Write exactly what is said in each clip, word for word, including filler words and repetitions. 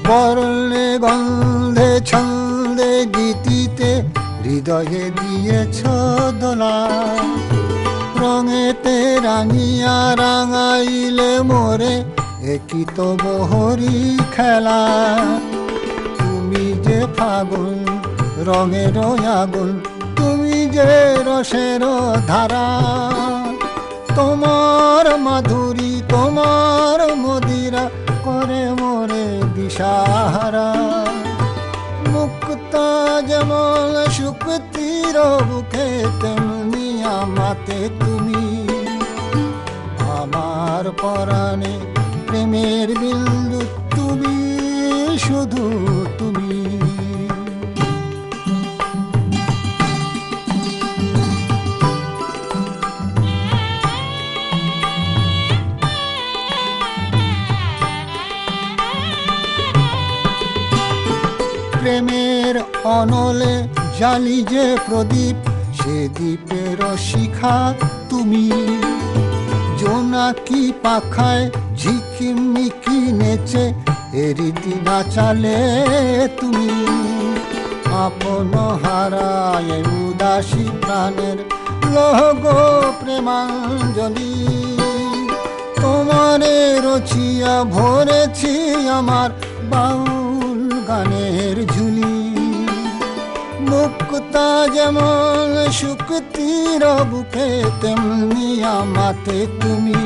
বর্ণে গন্ধে ছন্দে গীতিতে হৃদয়ে দিয়েছ দোলা, রঙেতে রাঙিয়া রাঙাইলে মোরে একই তো বহরি খেলা। তুমি যে ফাগুন রঙের আগুন, তুমি যে রসের ধারা, তোমার মাধুরী তোমার মদিরা করে মোরে দিশাহারা। মুক্তা যেমন শুকতির বুকে তেমনি আমাতে তুমি, আমার পরাণে প্রেমের বিন্দু তুমি, শুধু তুমি। প্রেমের অনলে জালি যে প্রদীপ, সে দ্বীপের শিখা তুমি। জোনাকি পাখায় ঝিকিমিকি নেচে এরিতি নাচালে তুমি। আপন হারায় উদাসী প্রাণের লহগ প্রেমাঞ্জলি, তোমারে রচিয়া ভরেছি আমার বাউল গানের ঝুলি। মুক্তা যেমন শুকতির বুকে তেমনি আমাতে তুমি,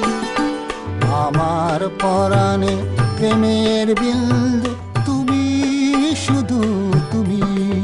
আমার পরাণে প্রেমের বিন্দু তুমি, শুধু তুমি।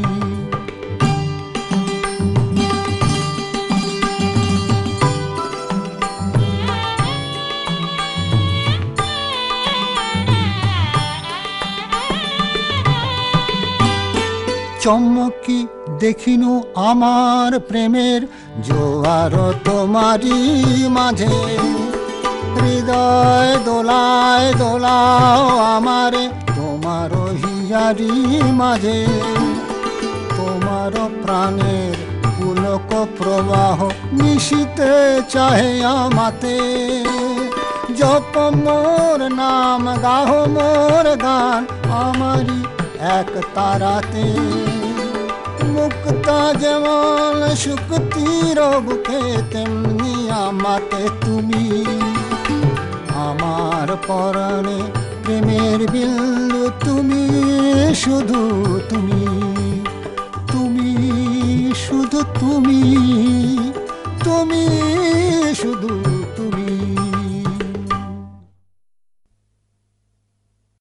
চমকি দেখিনু আমার প্রেমের জোয়ার তোমারি মাঝে, হৃদয় দোলায় দোলাও আমারে তোমার হিয়ারি মাঝে। তোমার প্রাণের পুলক প্রবাহ মিশিতে চাহে আমাতে, জপ মোর নাম গাহ মোর গান আমারি এক তারাতে। মুক্তা যেমন শুকতির বুকে তেমনি আমাতে তুমি, আমার পরাণে প্রেমের বিন্দু তুমি, শুধু তুমি। তুমি শুধু তুমি, তুমি শুধু